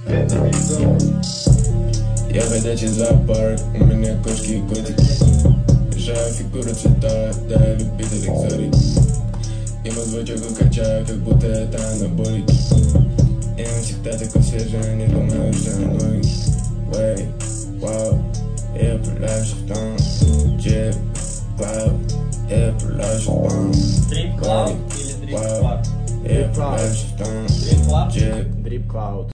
Я ходячий зоопарк, у меня кошки и котики. Решаю фигуру цвета, да я любитель экзотики. Ему звучок укачаю, как будто это анаболики. И он всегда такой свежий, не думаю, что он новенький. Вэй, вау, я отправляю шифтом. Джип, клауд, я отправляю шифтом. Drip Cloud или Drip Cloud? Я отправляю шифтом. Drip Cloud? Джип. Drip Cloud.